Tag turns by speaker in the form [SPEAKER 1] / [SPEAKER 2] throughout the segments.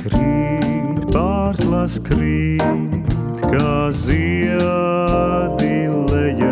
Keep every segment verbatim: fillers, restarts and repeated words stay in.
[SPEAKER 1] krīt, pārslas krīt, kā ziedi lejā.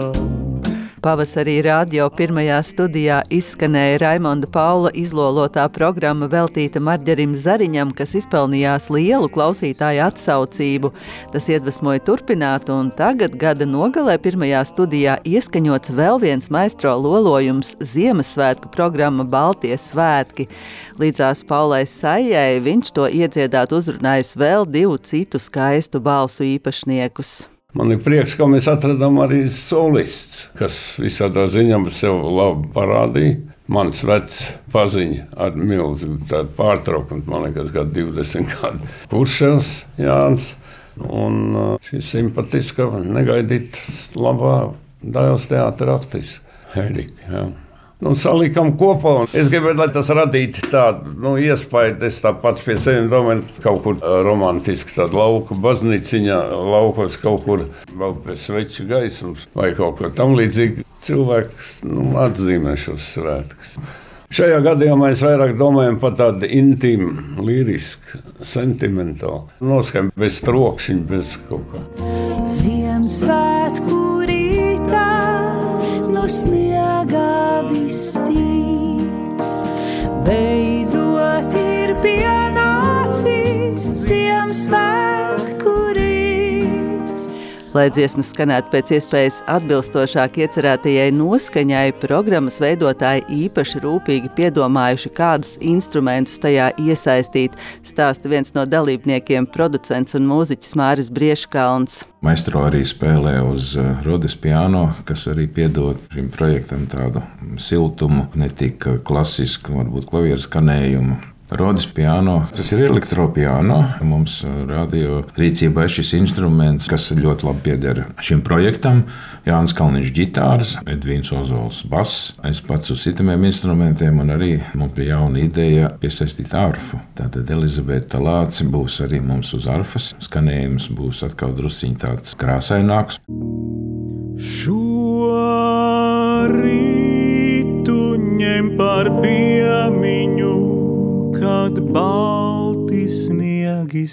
[SPEAKER 2] Pavasarī radio pirmajā studijā izskanēja Raimonda Paula izlolotā programma veltīta Marģerim Zariņam, kas izpelnījās lielu klausītāju atsaucību. Tas iedvesmoja turpināt, un tagad gada nogalē pirmajā studijā ieskaņots vēl viens maestro lolojums – Ziemassvētku programma Baltie svētki. Līdzās Paulai Sajai viņš to iedziedāt uzrunājis vēl divu citu skaistu balsu īpašniekus.
[SPEAKER 3] Man ir prieks, ka mēs atradām arī solists, kas visādā ziņā sev labi parādīja. Mans vecs paziņa ar milzu tādu pārtraukumu, man liekas, kā divdesmit gadu. Kuršels Jānis un šī simpatiska, negaidīt labā Dailes teātra aktrise Erika. Jā. Nu, salikam kopā, un es gribētu, lai tas radītu tādu nu, iespēju. Es tā pats pie sevis domāju, kaut kur romantiski tāda lauka bazniciņā, laukos kaut kur vēl pie sveču gaismas vai kaut ko tam līdzīgi. Cilvēks nu, atzīmē šos svētkus. Šajā gadījumā mēs vairāk domājam par tādu intīmu, līrisku, sentimentālu. Noskaņu bez trokšņa, bez kaut kā.
[SPEAKER 4] Ziemassvētku rītā no sniega viss tīts, beidzot ir pienācis Ziemassvētku rīts.
[SPEAKER 2] Lai dziesmas skanētu pēc iespējas atbilstošāk iecerētajai noskaņai, programmas veidotāji īpaši rūpīgi piedomājuši, kādus instrumentus tajā iesaistīt, stāsta viens no dalībniekiem, producents un mūziķis Māris Brieškalns.
[SPEAKER 5] Maestro arī spēlē uz Rodes piano, kas arī piedod šim projektam tādu siltumu, ne tik klasisku, varbūt klavieru skanējumu. Rodes piano, tas ir elektropiano. Mums radio rīcībā ir šis instruments, kas ļoti labi pieder šim projektam. Jānis Kalniņš ģitāras, Edvīns Ozols bass, es pats uz citamiem instrumentiem, un arī mums bija jauna ideja piesaistīt arfu. Tātad Elizabete Lāci būs arī mums uz arfas. Skanējums būs atkal drusciņ tāds krāsaināks.
[SPEAKER 1] Šo rītu ņem par piemiņu, kad balti sniegi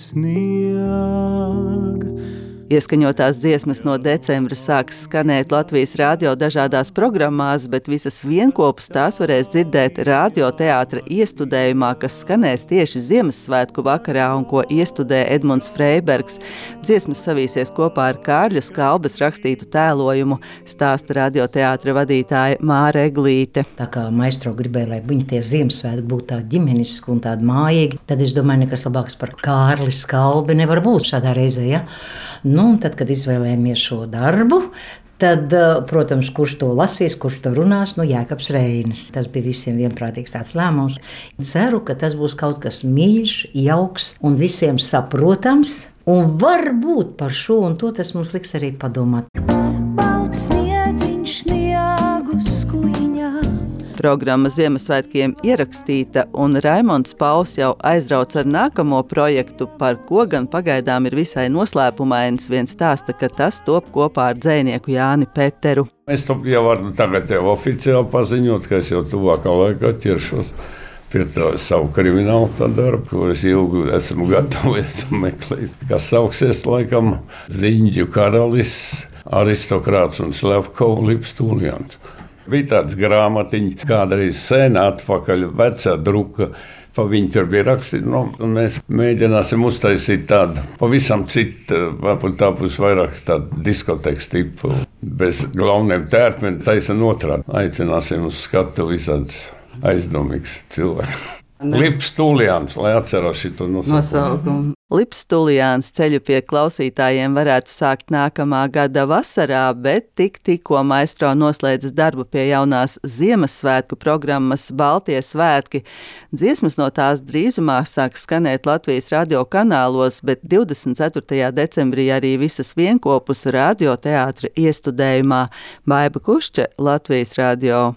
[SPEAKER 1] snieg.
[SPEAKER 2] Ieskaņotās dziesmas no decembra sāks skanēt Latvijas radio dažādās programmās, bet visas vienkopus tās varēs dzirdēt radio teātra iestudējumā, kas skanēs tieši Ziemassvētku vakarā un ko iestudē Edmunds Freibergs. Dziesmas savīsies kopā ar Kārļa Skalbes rakstītu tēlojumu, stāsta radio teātra vadītāja Māra Eglīte.
[SPEAKER 6] Tā kā maestro gribēja, lai viņi tie Ziemassvētki būtu tādi ģimeniski un tādi mājīgi, tad es domāju, nekas labāks par Kārli Skalbi nevar būt šādā reizē, ja? Nu, un tad, kad izvēlējāmies šo darbu, tad, protams, kurš to lasīs, kurš to runās, nu, Jēkabs Reinis. Tas bija visiem vienprātīgs tāds lēmums. Ceru, ka tas būs kaut kas mīļš, jauks un visiem saprotams, un varbūt par šo un to tas mums liks arī padomāt.
[SPEAKER 4] Balts sniedziņš sniegu skuiņā.
[SPEAKER 2] Programma Ziemassvētkiem ierakstīta, un Raimonds Pauls jau aizrauc ar nākamo projektu, par ko gan pagaidām ir visai noslēpumains. Viens stāsta, ka tas top kopā ar dzejnieku Jāni Peteru.
[SPEAKER 3] Es to jau varu tagad jau oficiāli paziņot, ka es jau tuvākā laikā ķeršos pie tā savu kriminālu tā darbu, ko es ilgi esmu gatavojies un meklējis. Kas sauksies laikam Ziņģu karalis, Aristokrāts un Slepkovu Lipstūljans. Bija tāds grāmatiņš, kādreiz sen atpakaļ, vecā druka, pa viņu tur bija rakstīts, nu, un mēs mēģināsim uztaisīt tādu pavisam citu, varbūt tā būs vairāk tādu diskoteks tipu, bez galveniem tērpiem, taisam otrādi. Aicināsim uz skatu visādi aizdomīgs cilvēks. Lipstūljans, lai atceros šito nosaukumu.
[SPEAKER 2] Nosaukumu. Lipstūljans ceļu pie klausītājiem varētu sākt nākamā gada vasarā, bet tik tikko maestro noslēdzas darbu pie jaunās Ziemassvētku programmas Baltie svētki. Dziesmas no tās drīzumā sāks skanēt Latvijas radio kanālos, bet divdesmit ceturtajā decembrī arī visas vienkopus radio teātra iestudējumā. Baiba Kušče, Latvijas radio.